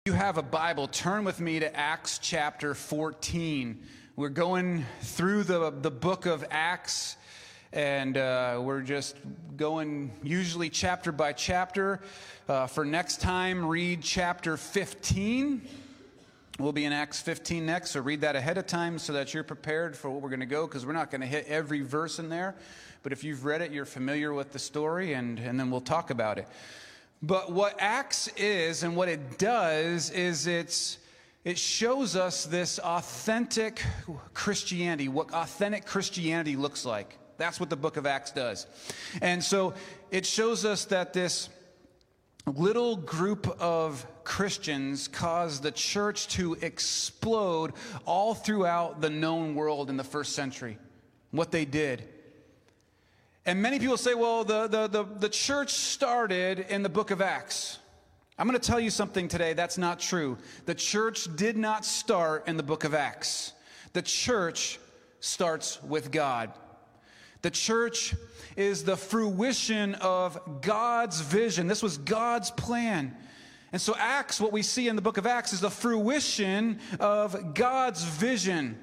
You have a Bible, turn with me to Acts chapter 14. We're going through the book of Acts, and we're just going usually chapter by chapter. For next time, read chapter 15. We'll be in Acts 15 next, so read that ahead of time so that you're prepared for what we're going to go, because we're not going to hit every verse in there. But if you've read it, you're familiar with the story, and then we'll talk about it. But what Acts is and what it does is it shows us this authentic Christianity, what authentic Christianity looks like. That's what the book of Acts does. And so it shows us that this little group of Christians caused the church to explode all throughout the known world in the first century. What they did. And many people say, well, the church started in the book of Acts. I'm going to tell you something today. That's not true. The church did not start in the book of Acts. The church starts with God. The church is the fruition of God's vision. This was God's plan. And so Acts, what we see in the book of Acts, is the fruition of God's vision.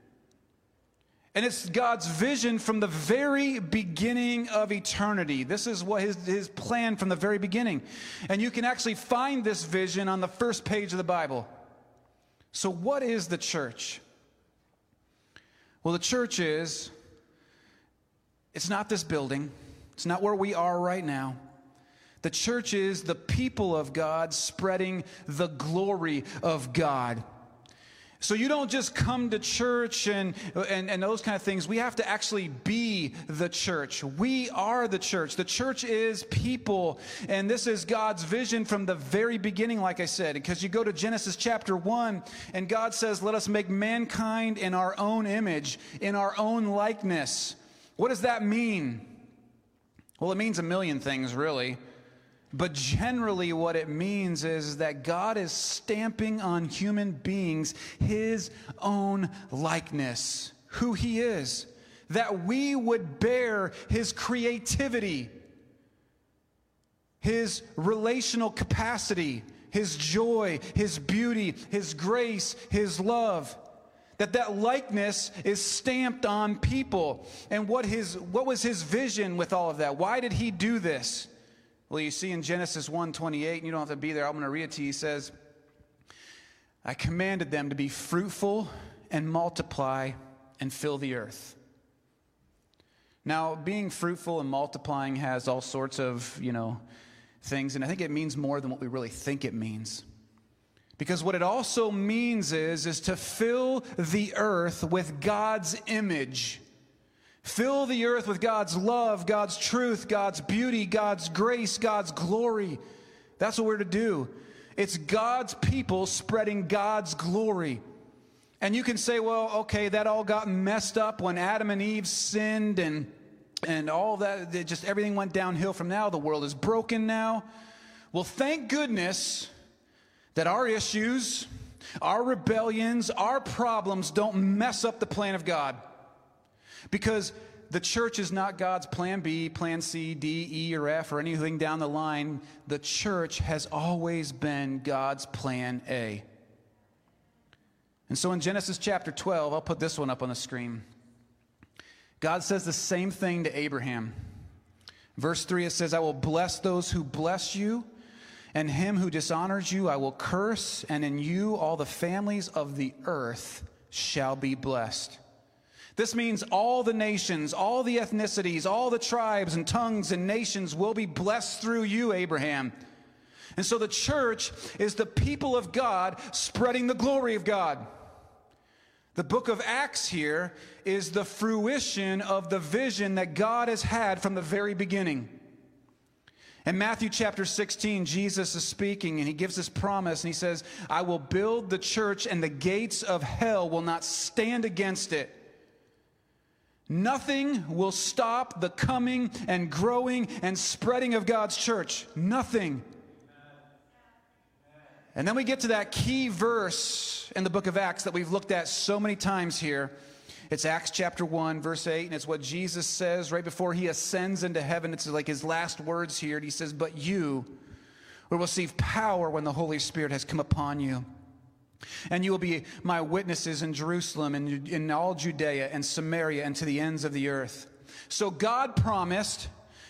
And it's God's vision from the very beginning of eternity. This is what his plan from the very beginning. And you can actually find this vision on the first page of the Bible. So what is the church? Well, the church it's not this building. It's not where we are right now. The church is the people of God spreading the glory of God. So you don't just come to church and those kind of things. We have to actually be the church. We are the church. The church is people. And this is God's vision from the very beginning, like I said. Because you go to Genesis chapter 1, and God says, let us make mankind in our own image, in our own likeness. What does that mean? Well, it means a million things, really. But generally what it means is that God is stamping on human beings his own likeness, who he is, that we would bear his creativity, his relational capacity, his joy, his beauty, his grace, his love. That likeness is stamped on people. And what was his vision with all of that? Why did he do this? Well, you see in Genesis 1:28, and you don't have to be there, I'm going to read it to you. He says, I commanded them to be fruitful and multiply and fill the earth. Now, being fruitful and multiplying has all sorts of, things, and I think it means more than what we really think it means. Because what it also means is to fill the earth with God's image. Fill the earth with God's love, God's truth, God's beauty, God's grace, God's glory. That's what we're to do. It's God's people spreading God's glory. And you can say, well, okay, that all got messed up when Adam and Eve sinned and all that, everything went downhill from now. The world is broken now. Well, thank goodness that our issues, our rebellions, our problems don't mess up the plan of God. Because the church is not God's plan B, plan C, D, E, or F, or anything down the line. The church has always been God's plan A. And so in Genesis chapter 12, I'll put this one up on the screen. God says the same thing to Abraham. Verse 3, it says, I will bless those who bless you, and him who dishonors you I will curse, and in you all the families of the earth shall be blessed. This means all the nations, all the ethnicities, all the tribes and tongues and nations will be blessed through you, Abraham. And so the church is the people of God spreading the glory of God. The book of Acts here is the fruition of the vision that God has had from the very beginning. In Matthew chapter 16, Jesus is speaking, and he gives this promise, and he says, I will build the church, and the gates of hell will not stand against it. Nothing will stop the coming and growing and spreading of God's church. Nothing. And then we get to that key verse in the book of Acts that we've looked at so many times here. It's Acts chapter 1, verse 8, and it's what Jesus says right before he ascends into heaven. It's like his last words here. And he says, but you will receive power when the Holy Spirit has come upon you. And you will be my witnesses in Jerusalem and in all Judea and Samaria and to the ends of the earth. So God promised,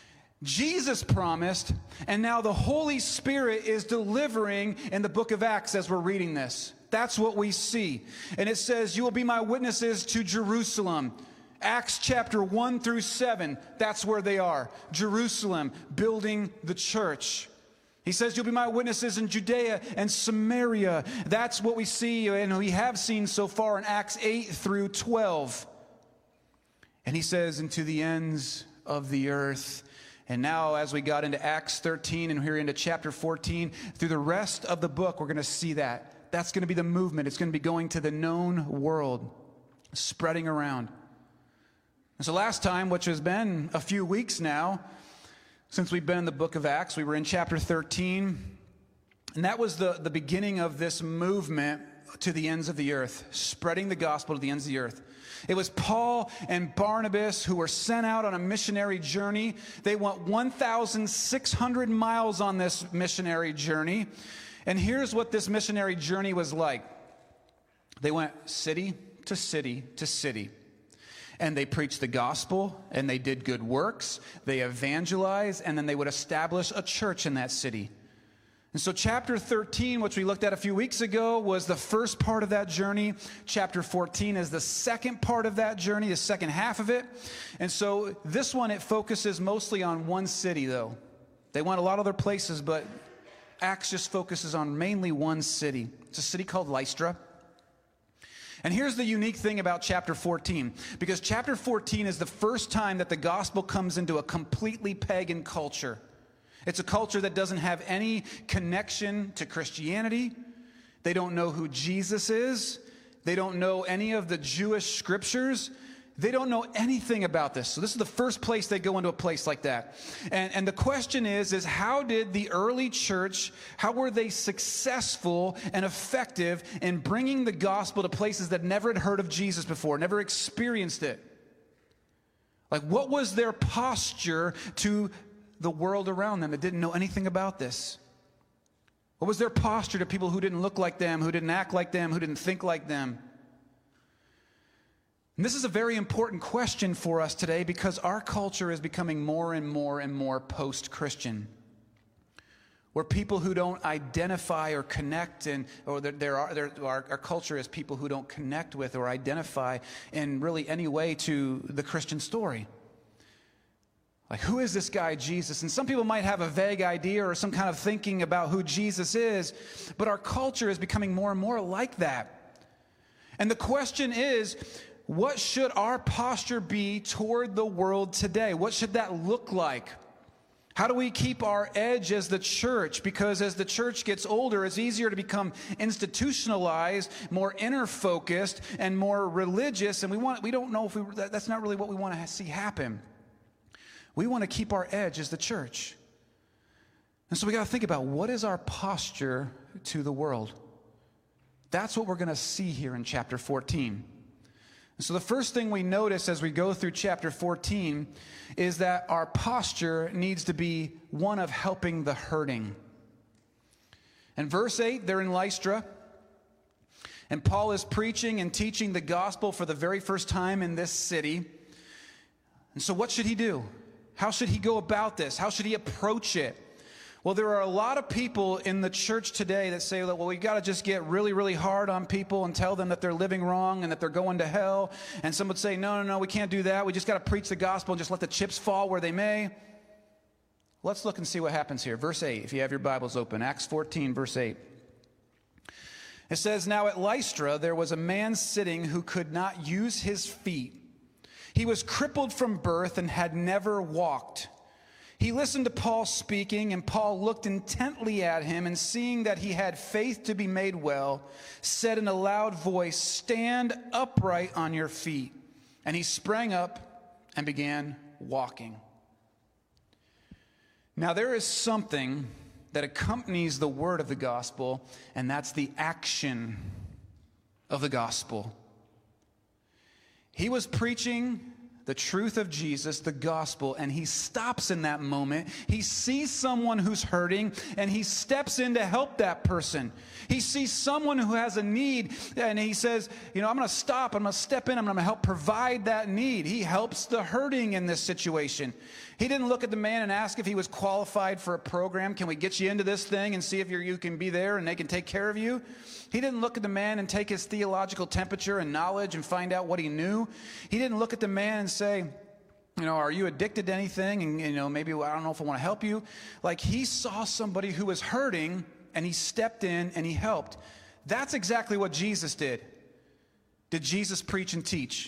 Jesus promised, and now the Holy Spirit is delivering in the book of Acts as we're reading this. That's what we see. And it says, you will be my witnesses to Jerusalem. Acts chapter 1 through 7, that's where they are. Jerusalem, building the church. He says, you'll be my witnesses in Judea and Samaria. That's what we see and we have seen so far in Acts 8 through 12. And he says, and to the ends of the earth. And now as we got into Acts 13 and here into chapter 14, through the rest of the book, we're going to see that. That's going to be the movement. It's going to be going to the known world, spreading around. And so last time, which has been a few weeks now, since we've been in the book of Acts, we were in chapter 13, and that was the beginning of this movement to the ends of the earth, spreading the gospel to the ends of the earth. It was Paul and Barnabas who were sent out on a missionary journey. They went 1,600 miles on this missionary journey, and here's what this missionary journey was like. They went city to city to city. And they preached the gospel, and they did good works, they evangelized, and then they would establish a church in that city. And so chapter 13, which we looked at a few weeks ago, was the first part of that journey. Chapter 14 is the second part of that journey, the second half of it. And so this one, it focuses mostly on one city, though. They went a lot of other places, but Acts just focuses on mainly one city. It's a city called Lystra. And here's the unique thing about chapter 14, because chapter 14 is the first time that the gospel comes into a completely pagan culture. It's a culture that doesn't have any connection to Christianity. They don't know who Jesus is. They don't know any of the Jewish scriptures. They don't know anything about this. So this is the first place they go into a place like that. And the question is how did the early church, how were they successful and effective in bringing the gospel to places that never had heard of Jesus before, never experienced it? Like, what was their posture to the world around them that didn't know anything about this? What was their posture to people who didn't look like them, who didn't act like them, who didn't think like them? And this is a very important question for us today because our culture is becoming more and more and more post-Christian, where people who don't identify or connect, our culture is people who don't connect with or identify in really any way to the Christian story. Like, who is this guy, Jesus? And some people might have a vague idea or some kind of thinking about who Jesus is, but our culture is becoming more and more like that. And the question is, what should our posture be toward the world today? What should that look like? How do we keep our edge as the church? Because as the church gets older, it's easier to become institutionalized, more inner-focused, and more religious. And we don't know if that's not really what we want to see happen. We want to keep our edge as the church. And so we got to think about, what is our posture to the world? That's what we're going to see here in chapter 14. So the first thing we notice as we go through chapter 14 is that our posture needs to be one of helping the hurting. In verse 8, they're in Lystra, and Paul is preaching and teaching the gospel for the very first time in this city. And so what should he do? How should he go about this? How should he approach it? Well, there are a lot of people in the church today that say that, well, we've got to just get really, really hard on people and tell them that they're living wrong and that they're going to hell. And some would say, no, we can't do that. We just got to preach the gospel and just let the chips fall where they may. Let's look and see what happens here. Verse 8, if you have your Bibles open, Acts 14, verse 8. It says, now at Lystra there was a man sitting who could not use his feet. He was crippled from birth and had never walked. He listened to Paul speaking, and Paul looked intently at him, and seeing that he had faith to be made well, said in a loud voice, stand upright on your feet. And he sprang up and began walking. Now there is something that accompanies the word of the gospel, and that's the action of the gospel. He was preaching the truth of Jesus, the gospel, and he stops in that moment. He sees someone who's hurting, and he steps in to help that person. He sees someone who has a need, and he says, I'm going to stop, I'm going to step in, I'm going to help provide that need. He helps the hurting in this situation. He didn't look at the man and ask if he was qualified for a program. Can we get you into this thing and see if you can be there and they can take care of you? He didn't look at the man and take his theological temperature and knowledge and find out what he knew. He didn't look at the man and say, are you addicted to anything? And, maybe I don't know if I want to help you. Like, he saw somebody who was hurting and he stepped in and he helped. That's exactly what Jesus did. Did Jesus preach and teach?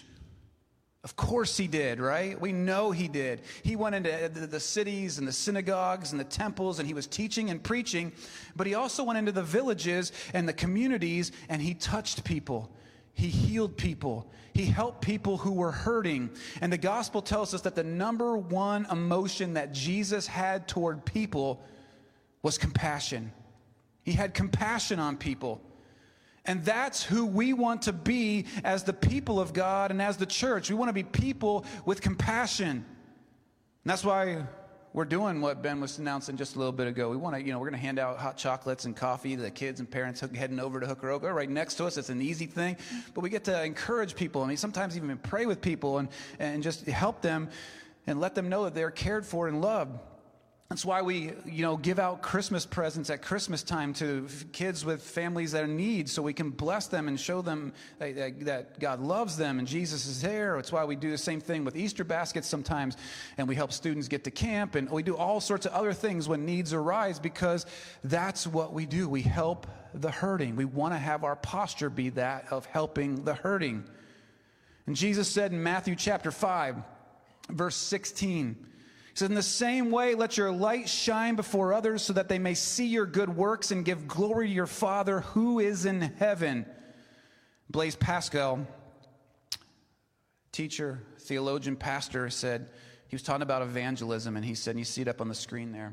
Of course he did, right? We know he did. He went into the cities and the synagogues and the temples, and he was teaching and preaching, but he also went into the villages and the communities, and he touched people. He healed people. He helped people who were hurting. And the gospel tells us that the number one emotion that Jesus had toward people was compassion. He had compassion on people. And that's who we want to be as the people of God and as the church. We want to be people with compassion. And that's why we're doing what Ben was announcing just a little bit ago. We want to, we're going to hand out hot chocolates and coffee to the kids and parents heading over to Hooker Oak. Right next to us. It's an easy thing. But we get to encourage people. Sometimes even pray with people and just help them and let them know that they're cared for and loved. That's why we, give out Christmas presents at Christmas time to kids with families that are in need, so we can bless them and show them that God loves them and Jesus is there. It's why we do the same thing with Easter baskets sometimes, and we help students get to camp, and we do all sorts of other things when needs arise, because that's what we do. We help the hurting. We want to have our posture be that of helping the hurting. And Jesus said in Matthew chapter 5, verse 16, He said, in the same way, let your light shine before others so that they may see your good works and give glory to your Father who is in heaven. Blaise Pascal, teacher, theologian, pastor, said, he was talking about evangelism, and he said, and you see it up on the screen there.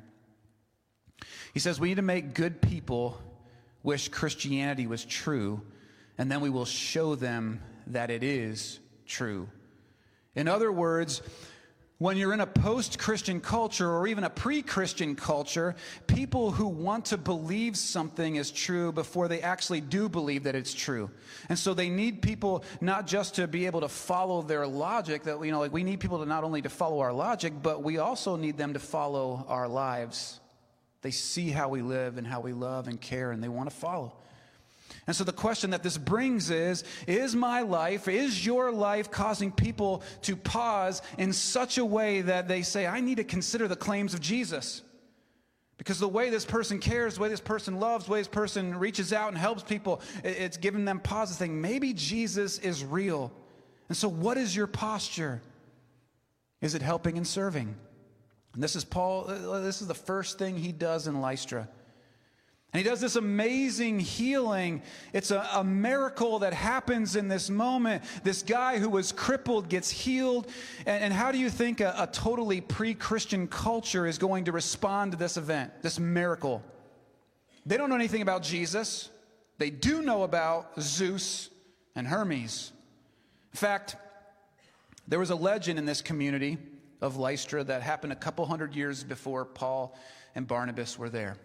He says, we need to make good people wish Christianity was true, and then we will show them that it is true. In other words, when you're in a post-Christian culture or even a pre-Christian culture, people who want to believe something is true before they actually do believe that it's true. And so they need people not just to be able to follow their logic, that we need people to not only to follow our logic, but we also need them to follow our lives. They see how we live and how we love and care, and they want to follow. And so the question that this brings is my life, is your life causing people to pause in such a way that they say, I need to consider the claims of Jesus? Because the way this person cares, the way this person loves, the way this person reaches out and helps people, it's giving them pause to think, maybe Jesus is real. And so what is your posture? Is it helping and serving? And this is Paul, this is the first thing he does in Lystra. And he does this amazing healing. It's a miracle that happens in this moment. This guy who was crippled gets healed. And how do you think a totally pre-Christian culture is going to respond to this event, this miracle? They don't know anything about Jesus. They do know about Zeus and Hermes. In fact, there was a legend in this community of Lystra that happened a couple hundred years before Paul and Barnabas were there.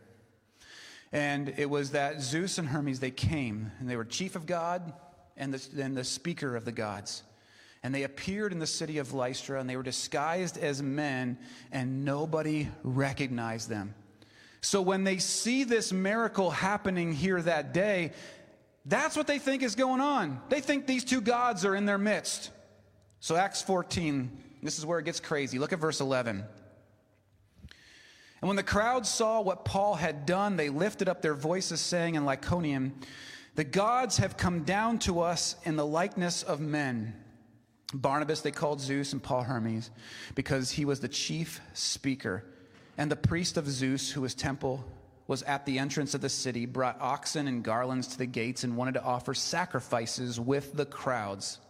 And it was that Zeus and Hermes, they came, and they were chief of God and the speaker of the gods. And they appeared in the city of Lystra, and they were disguised as men, and nobody recognized them. So when they see this miracle happening here that day, that's what they think is going on. They think these two gods are in their midst. So Acts 14, this is where it gets crazy. Look at verse 11. And when the crowd saw what Paul had done, they lifted up their voices, saying in Lycaonian, the gods have come down to us in the likeness of men. Barnabas they called Zeus, and Paul Hermes, because he was the chief speaker. And the priest of Zeus, who was temple, was at the entrance of the city, brought oxen and garlands to the gates, and wanted to offer sacrifices with the crowds.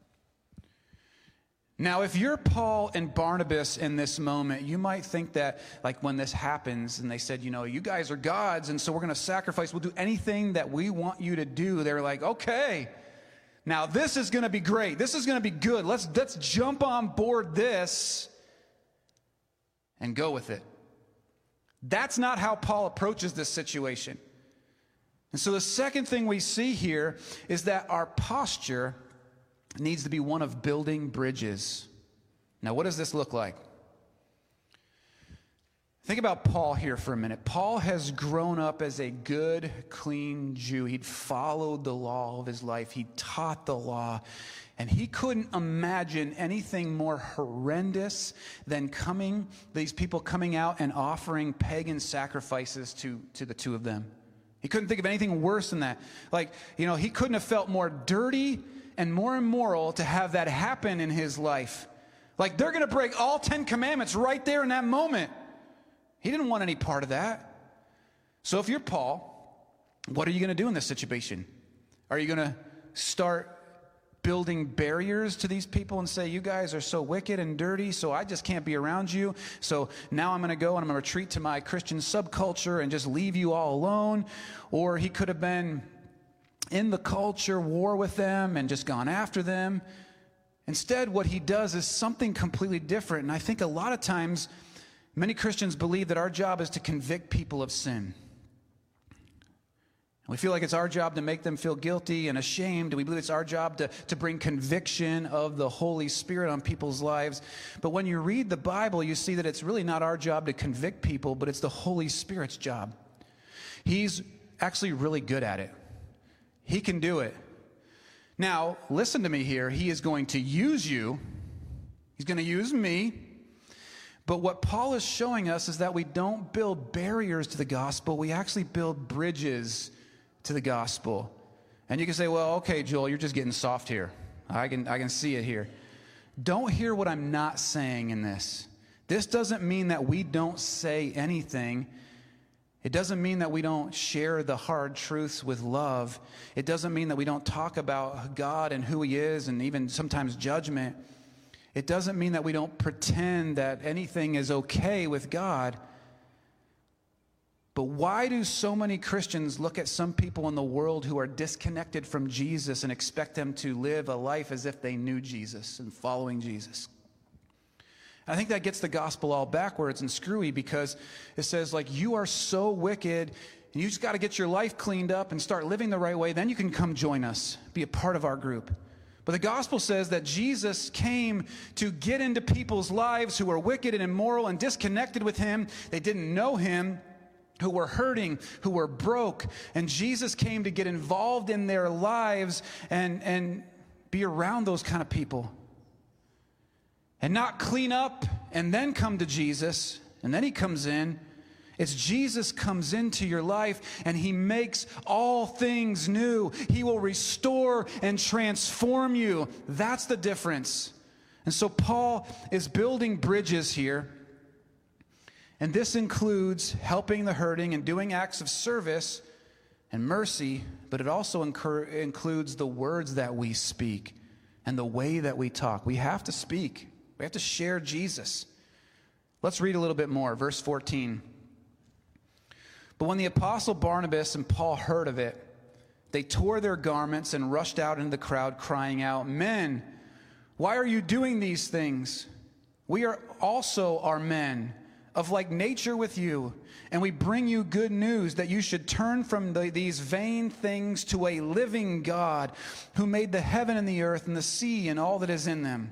Now, if you're Paul and Barnabas in this moment, you might think that, like, when this happens, and they said, you guys are gods, and so we're going to sacrifice. We'll do anything that we want you to do. They're like, okay, Now, this is going to be great. This is going to be good. Let's jump on board this and go with it. That's not how Paul approaches this situation. And so the second thing we see here is that our posture needs to be one of building bridges. Now, what does this look like? Think about Paul here for a minute. Paul has grown up as a good, clean Jew. He'd followed the law of his life. He taught the law. And he couldn't imagine anything more horrendous than these people coming out and offering pagan sacrifices to the two of them. He couldn't think of anything worse than that. He couldn't have felt more dirty and more immoral to have that happen in his life. Like, they're going to break all 10 commandments right there in that moment. He didn't want any part of that. So if you're Paul, what are you going to do in this situation? Are you going to start building barriers to these people and say, you guys are so wicked and dirty, so I just can't be around you. So now I'm going to go and I'm going to retreat to my Christian subculture and just leave you all alone. Or he could have been in the culture war with them and just gone after them. Instead, what he does is something completely different. And I think a lot of times, many Christians believe that our job is to convict people of sin. We feel like it's our job to make them feel guilty and ashamed. We believe it's our job to bring conviction of the Holy Spirit on people's lives. But when you read the Bible, you see that it's really not our job to convict people, but it's the Holy Spirit's job. He's actually really good at it. He can do it. Now, listen to me here. He is going to use you. He's going to use me. But what Paul is showing us is that we don't build barriers to the gospel. We actually build bridges to the gospel. And you can say, well, okay, Joel, you're just getting soft here. I can see it here. Don't hear what I'm not saying in this. This doesn't mean that we don't say anything. It doesn't mean that we don't share the hard truths with love. It doesn't mean that we don't talk about God and who He is and even sometimes judgment. It doesn't mean that we don't pretend that anything is okay with God. But why do so many Christians look at some people in the world who are disconnected from Jesus and expect them to live a life as if they knew Jesus and following Jesus? I think that gets the gospel all backwards and screwy, because it says, like, you are so wicked and you just got to get your life cleaned up and start living the right way. Then you can come join us, be a part of our group. But the gospel says that Jesus came to get into people's lives who are wicked and immoral and disconnected with Him. They didn't know Him, who were hurting, who were broke. And Jesus came to get involved in their lives and be around those kind of people. And not clean up and then come to Jesus, and then He comes in. It's Jesus comes into your life and He makes all things new. He will restore and transform you. That's the difference. And so Paul is building bridges here. And this includes helping the hurting and doing acts of service and mercy, but it also includes the words that we speak and the way that we talk. We have to speak. We have to share Jesus. Let's read a little bit more. Verse 14. But when the apostle Barnabas and Paul heard of it, they tore their garments and rushed out into the crowd, crying out, "Men, why are you doing these things? We are men of like nature with you, and we bring you good news that you should turn from these vain things to a living God who made the heaven and the earth and the sea and all that is in them."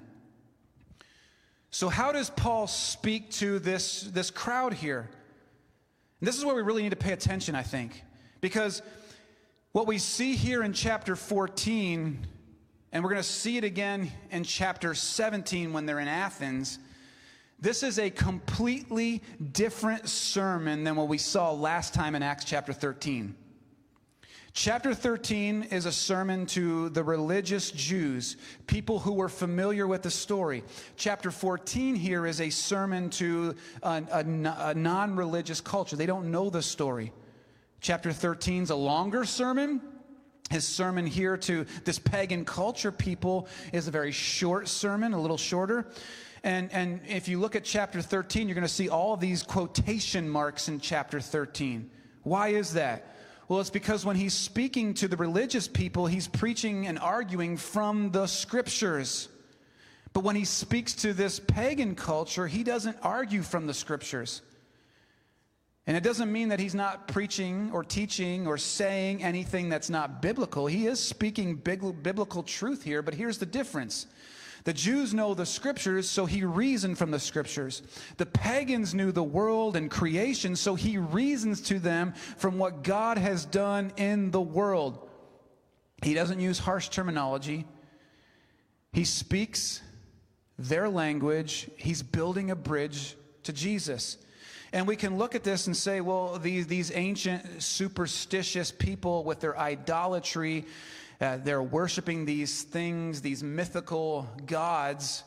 So how does Paul speak to this crowd here? And this is where we really need to pay attention, I think, because what we see here in chapter 14, and we're going to see it again in chapter 17 when they're in Athens, this is a completely different sermon than what we saw last time in Acts chapter 13. Chapter 13 is a sermon to the religious Jews, people who were familiar with the story. Chapter 14 here is a sermon to a non-religious culture. They don't know the story. Chapter 13 is a longer sermon. His sermon here to this pagan culture people is a very short sermon, a little shorter. And if you look at chapter 13, you're going to see all of these quotation marks in chapter 13. Why is that? Well, it's because when he's speaking to the religious people, he's preaching and arguing from the scriptures. But when he speaks to this pagan culture, he doesn't argue from the scriptures. And it doesn't mean that he's not preaching or teaching or saying anything that's not biblical. He is speaking biblical truth here, but here's the difference. The Jews know the scriptures, so he reasoned from the scriptures. The pagans knew the world and creation, so he reasons to them from what God has done in the world. He doesn't use harsh terminology. He speaks their language. He's building a bridge to Jesus. And we can look at this and say, well, these ancient superstitious people with their idolatry, they're worshiping these things, these mythical gods.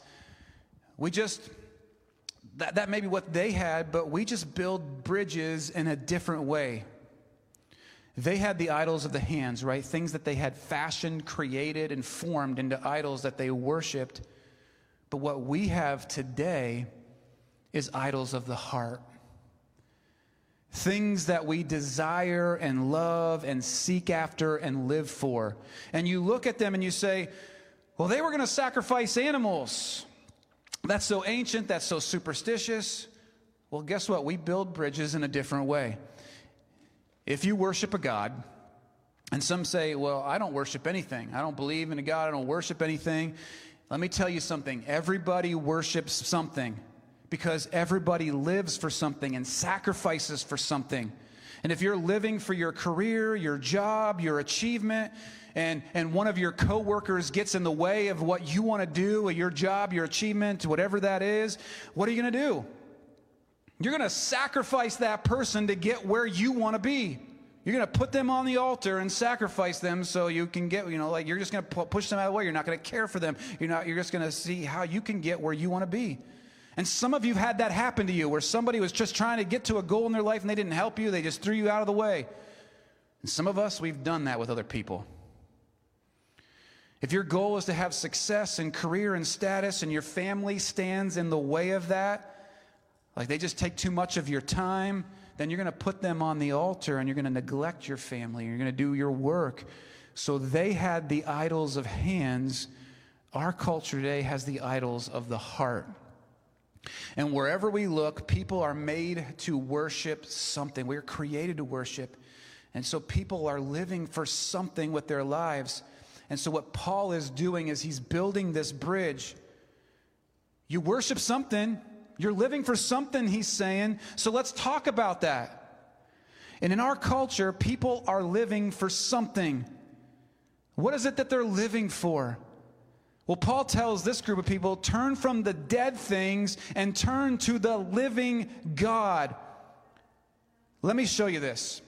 That may be what they had, but we just build bridges in a different way. They had the idols of the hands, right? Things that they had fashioned, created, and formed into idols that they worshiped. But what we have today is idols of the heart. Things that we desire and love and seek after and live for. And you look at them and you say, well, they were going to sacrifice animals. That's so ancient, that's so superstitious. Well, guess what? We build bridges in a different way. If you worship a God, and some say, well, I don't worship anything. I don't believe in a God. I don't worship anything. Let me tell you something. Everybody worships something. Because everybody lives for something and sacrifices for something. And if you're living for your career, your job, your achievement, and one of your coworkers gets in the way of what you want to do, or your job, your achievement, whatever that is, what are you going to do? You're going to sacrifice that person to get where you want to be. You're going to put them on the altar and sacrifice them so you can get, like you're just going to push them out of the way. You're not going to care for them. You're just going to see how you can get where you want to be. And some of you have had that happen to you, where somebody was just trying to get to a goal in their life and they didn't help you. They just threw you out of the way. And some of us, we've done that with other people. If your goal is to have success and career and status, and your family stands in the way of that, like they just take too much of your time, then you're going to put them on the altar and you're going to neglect your family. You're going to do your work. So they had the idols of hands. Our culture today has the idols of the heart. And wherever we look, people are made to worship something. We're created to worship. And so people are living for something with their lives. And so what Paul is doing is he's building this bridge. You worship something. You're living for something, he's saying. So let's talk about that. And in our culture, people are living for something. What is it that they're living for? Well, Paul tells this group of people, turn from the dead things and turn to the living God. Let me show you this.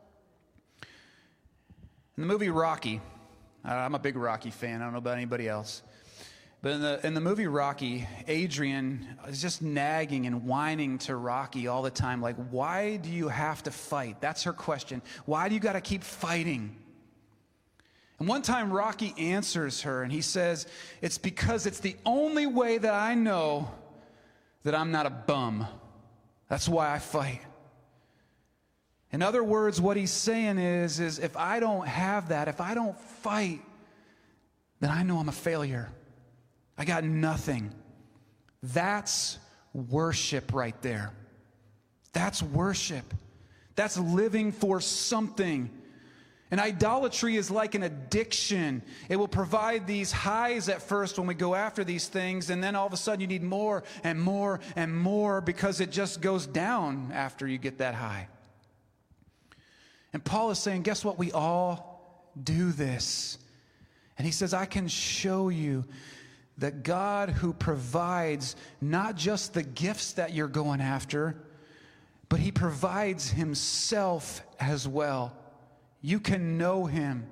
In the movie Rocky, I'm a big Rocky fan. I don't know about anybody else. But in the movie Rocky, Adrian is just nagging and whining to Rocky all the time. Like, why do you have to fight? That's her question. Why do you got to keep fighting? And one time Rocky answers her and he says, it's because it's the only way that I know that I'm not a bum. That's why I fight. In other words, what he's saying is if I don't have that, if I don't fight, then I know I'm a failure. I got nothing. That's worship right there. That's worship. That's living for something. And idolatry is like an addiction. It will provide these highs at first when we go after these things, and then all of a sudden you need more and more and more because it just goes down after you get that high. And Paul is saying, guess what? We all do this. And he says, I can show you that God who provides not just the gifts that you're going after, but he provides himself as well. You can know him.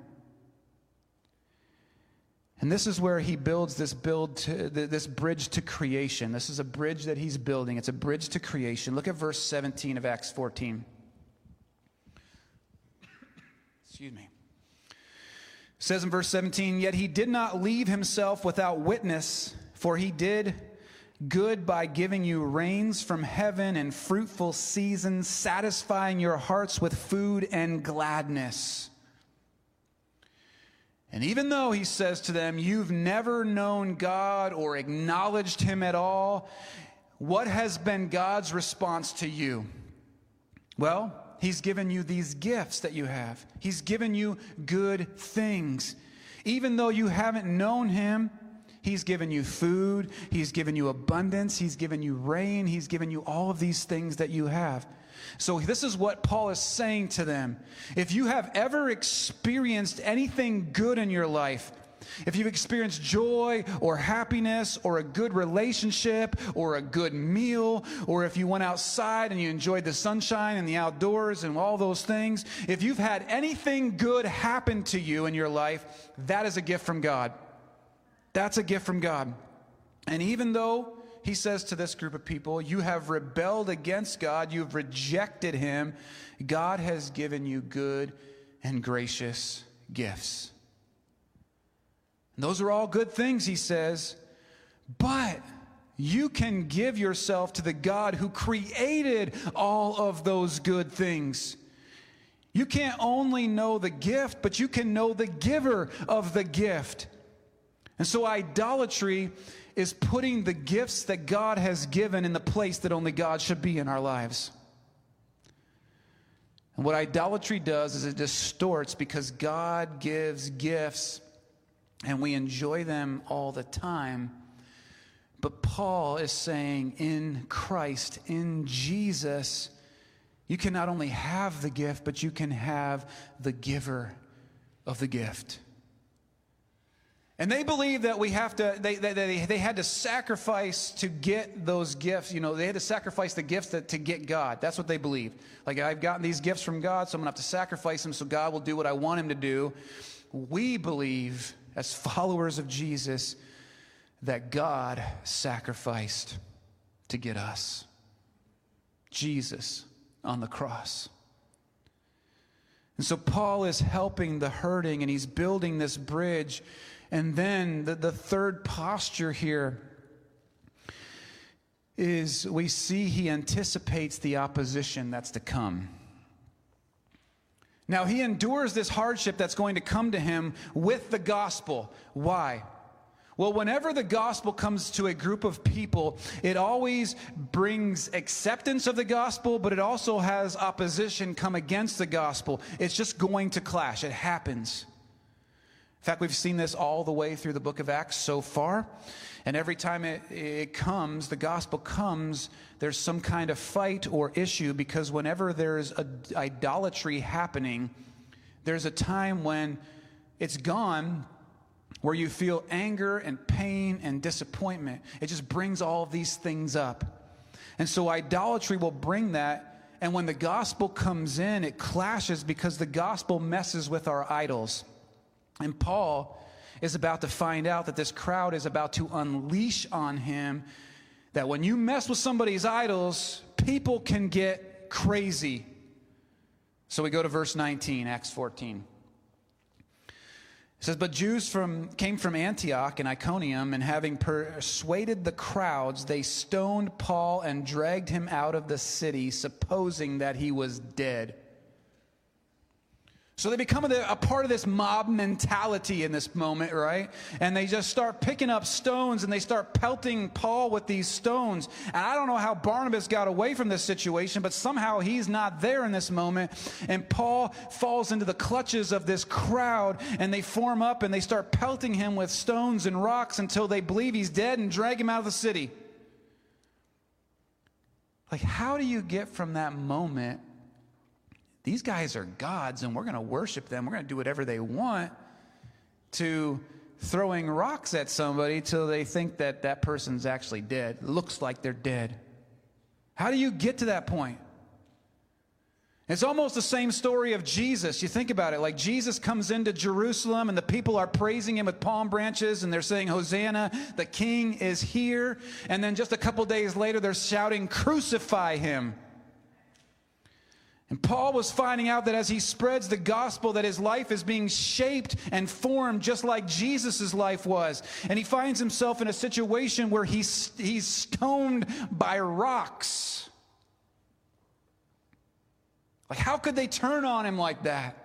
And this is where he builds this bridge to creation. This is a bridge that he's building. It's a bridge to creation. Look at verse 17 of Acts 14. Excuse me. It says in verse 17, yet he did not leave himself without witness, for he did good by giving you rains from heaven and fruitful seasons, satisfying your hearts with food and gladness. And even though, he says to them, you've never known God or acknowledged him at all, what has been God's response to you? Well, he's given you these gifts that you have. He's given you good things. Even though you haven't known him, he's given you food, he's given you abundance, he's given you rain, he's given you all of these things that you have. So this is what Paul is saying to them. If you have ever experienced anything good in your life, if you've experienced joy or happiness or a good relationship or a good meal, or if you went outside and you enjoyed the sunshine and the outdoors and all those things, if you've had anything good happen to you in your life, that is a gift from God. That's a gift from God. And even though, he says to this group of people, you have rebelled against God, you've rejected him, God has given you good and gracious gifts. And those are all good things, he says, but you can give yourself to the God who created all of those good things. You can't only know the gift, but you can know the giver of the gift. And so idolatry is putting the gifts that God has given in the place that only God should be in our lives. And what idolatry does is it distorts, because God gives gifts and we enjoy them all the time. But Paul is saying in Christ, in Jesus, you can not only have the gift, but you can have the giver of the gift. And they believe that we have to, they had to sacrifice to get those gifts. You know, they had to sacrifice the gifts to get God. That's what they believe. Like, I've gotten these gifts from God, so I'm going to have to sacrifice them so God will do what I want him to do. We believe, as followers of Jesus, that God sacrificed to get us. Jesus on the cross. And so Paul is helping the hurting, and he's building this bridge. And then the third posture here is we see he anticipates the opposition that's to come. Now, he endures this hardship that's going to come to him with the gospel. Why? Well, whenever the gospel comes to a group of people, it always brings acceptance of the gospel, but it also has opposition come against the gospel. It's just going to clash. It happens. In fact, we've seen this all the way through the book of Acts so far. And every time it comes, the gospel comes, there's some kind of fight or issue, because whenever there's idolatry happening, there's a time when it's gone where you feel anger and pain and disappointment. It just brings all these things up. And so idolatry will bring that. And when the gospel comes in, it clashes because the gospel messes with our idols. And Paul is about to find out that this crowd is about to unleash on him that when you mess with somebody's idols, people can get crazy. So we go to verse 19, Acts 14. It says, but Jews came from Antioch and Iconium, and having persuaded the crowds, they stoned Paul and dragged him out of the city, supposing that he was dead. So they become a part of this mob mentality in this moment, right? And they just start picking up stones, and they start pelting Paul with these stones. And I don't know how Barnabas got away from this situation, but somehow he's not there in this moment. And Paul falls into the clutches of this crowd, and they form up and they start pelting him with stones and rocks until they believe he's dead and drag him out of the city. Like, how do you get from that moment, these guys are gods and we're going to worship them, we're going to do whatever they want, to throwing rocks at somebody till they think that that person's actually dead, looks like they're dead? How do you get to that point? It's almost the same story of Jesus. You think about it, like Jesus comes into Jerusalem and the people are praising him with palm branches and they're saying, Hosanna, the king is here. And then just a couple days later they're shouting, crucify him. And Paul was finding out that as he spreads the gospel, that his life is being shaped and formed just like Jesus' life was. And he finds himself in a situation where he's stoned by rocks. Like, how could they turn on him like that?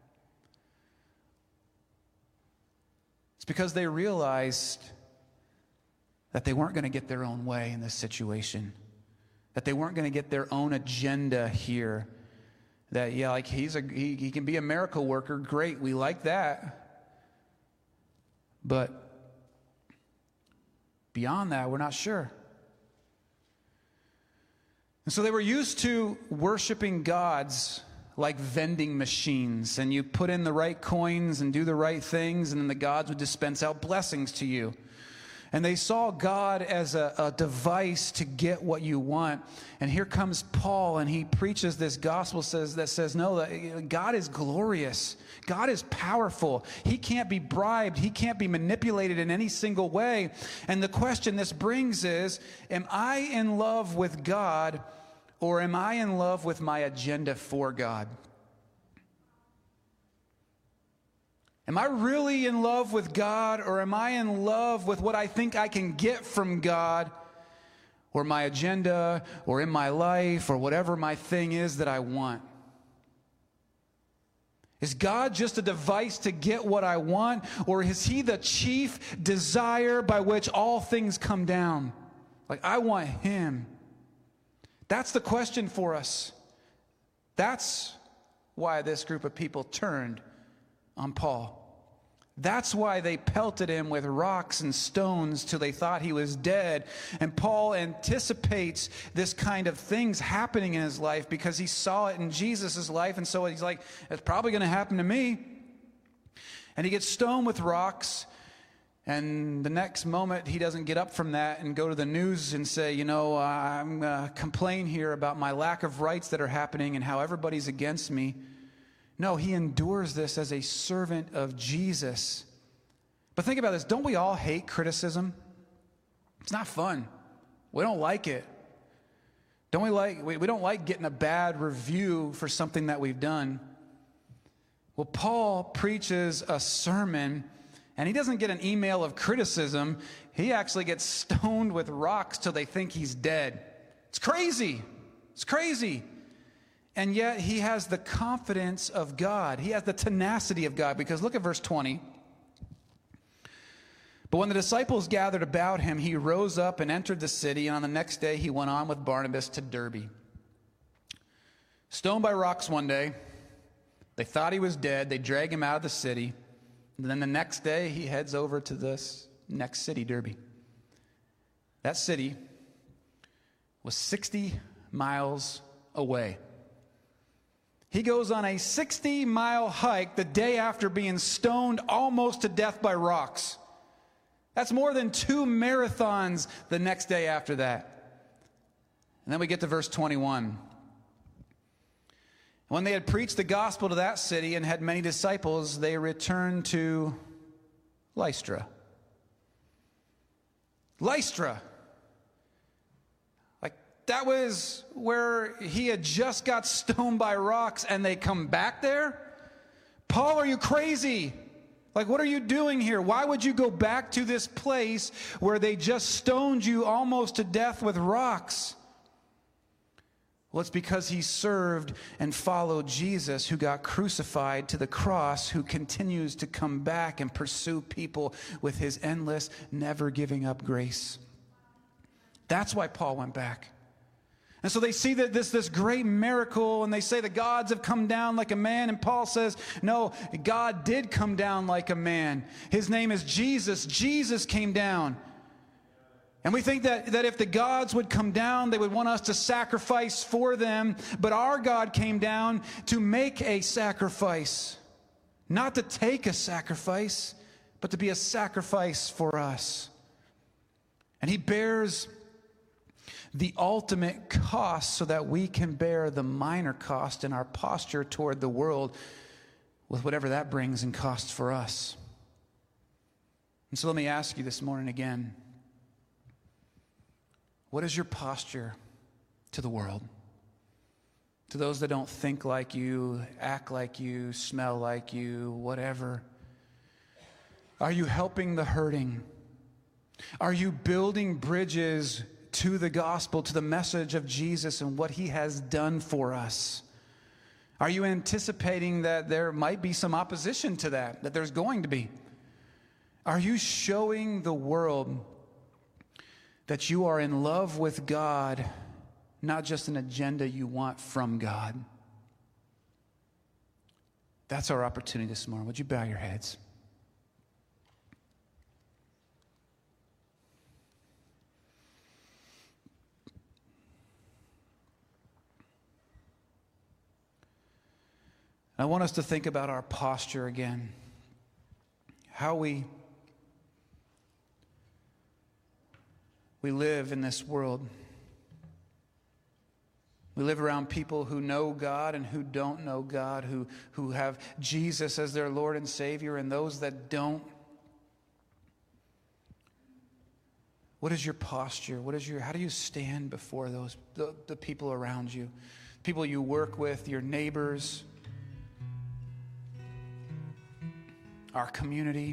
It's because they realized that they weren't going to get their own way in this situation. That they weren't going to get their own agenda here. That, yeah, like he can be a miracle worker. Great, we like that. But beyond that, we're not sure. And so they were used to worshiping gods like vending machines. And you put in the right coins and do the right things, and then the gods would dispense out blessings to you. And they saw God as a device to get what you want. And here comes Paul, and he preaches this gospel that says, no, that God is glorious. God is powerful. He can't be bribed. He can't be manipulated in any single way. And the question this brings is, am I in love with God, or am I in love with my agenda for God? Am I really in love with God, or am I in love with what I think I can get from God, or my agenda, or in my life, or whatever my thing is that I want? Is God just a device to get what I want, or is he the chief desire by which all things come down? Like, I want him. That's the question for us. That's why this group of people turned on Paul. That's why they pelted him with rocks and stones till they thought he was dead. And Paul anticipates this kind of things happening in his life because he saw it in Jesus' life. And so he's like, it's probably going to happen to me. And he gets stoned with rocks. And the next moment, he doesn't get up from that and go to the news and say, you know, I'm complaining here about my lack of rights that are happening and how everybody's against me. No, he endures this as a servant of Jesus. But think about this. Don't we all hate criticism? It's not fun. We don't like it. We don't like getting a bad review for something that we've done. Well, Paul preaches a sermon, and he doesn't get an email of criticism. He actually gets stoned with rocks till they think he's dead. It's crazy. It's crazy. And yet he has the confidence of God. He has the tenacity of God. Because look at verse 20. But when the disciples gathered about him, he rose up and entered the city. And on the next day he went on with Barnabas to Derbe. Stoned by rocks one day. They thought he was dead. They drag him out of the city. And then the next day he heads over to this next city, Derbe. That city was 60 miles away. He goes on a 60-mile hike the day after being stoned almost to death by rocks. That's more than 2 marathons the next day after that. And then we get to verse 21. When they had preached the gospel to that city and had many disciples, they returned to Lystra. Lystra. That was where he had just got stoned by rocks, and they come back there? Paul, are you crazy? Like, what are you doing here? Why would you go back to this place where they just stoned you almost to death with rocks? Well, it's because he served and followed Jesus, who got crucified to the cross, who continues to come back and pursue people with his endless, never giving up grace. That's why Paul went back. And so they see that this great miracle, and they say the gods have come down like a man. And Paul says, no, God did come down like a man. His name is Jesus. Jesus came down. And we think that if the gods would come down, they would want us to sacrifice for them. But our God came down to make a sacrifice. Not to take a sacrifice, but to be a sacrifice for us. And he bears the ultimate cost so that we can bear the minor cost in our posture toward the world with whatever that brings and costs for us. And so let me ask you this morning again, what is your posture to the world? to those that don't think like you, act like you, smell like you, whatever? Are you helping the hurting? Are you building bridges to the gospel, to the message of Jesus and what he has done for us? Are you anticipating that there might be some opposition to that there's going to be? Are you showing the world that you are in love with God, not just an agenda you want from God? That's our opportunity this morning. Would you bow your heads? I want us to think about our posture again. How we live in this world. We live around people who know God and who don't know God, who have Jesus as their Lord and Savior, and those that don't. What is your posture? How do you stand before the people around you? People you work with, your neighbors, our community.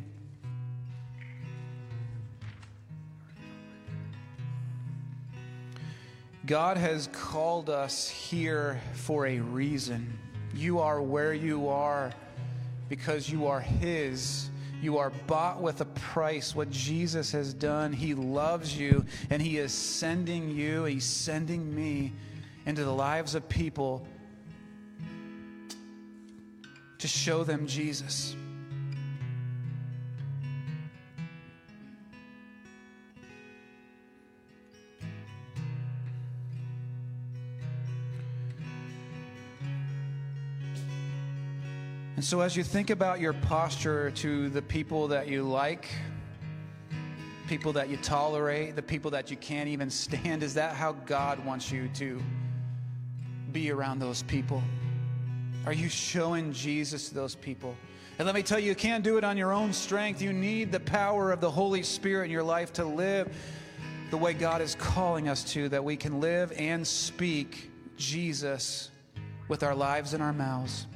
God has called us here for a reason. You are where you are because you are His. You are bought with a price. What Jesus has done, He loves you, and He is sending you, He's sending me into the lives of people to show them Jesus. And so as you think about your posture to the people that you like, people that you tolerate, the people that you can't even stand, is that how God wants you to be around those people? Are you showing Jesus to those people? And let me tell you, you can't do it on your own strength. You need the power of the Holy Spirit in your life to live the way God is calling us to, that we can live and speak Jesus with our lives and our mouths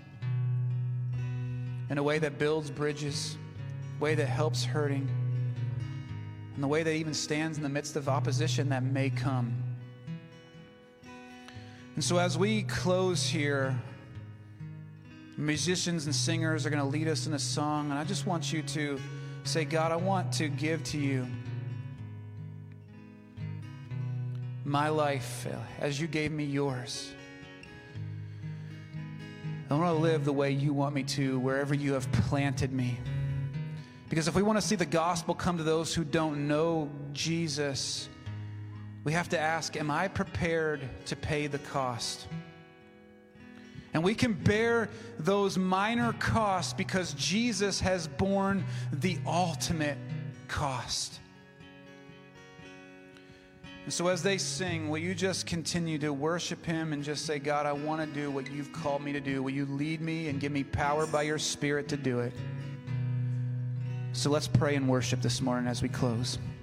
in a way that builds bridges, a way that helps hurting, and the way that even stands in the midst of opposition that may come. And so as we close here, musicians and singers are going to lead us in a song, and I just want you to say, God, I want to give to you my life as you gave me yours. I want to live the way you want me to, wherever you have planted me. Because if we want to see the gospel come to those who don't know Jesus, we have to ask, am I prepared to pay the cost? And we can bear those minor costs because Jesus has borne the ultimate cost. And so as they sing, will you just continue to worship Him and just say, God, I want to do what you've called me to do. Will you lead me and give me power by your Spirit to do it? So let's pray and worship this morning as we close.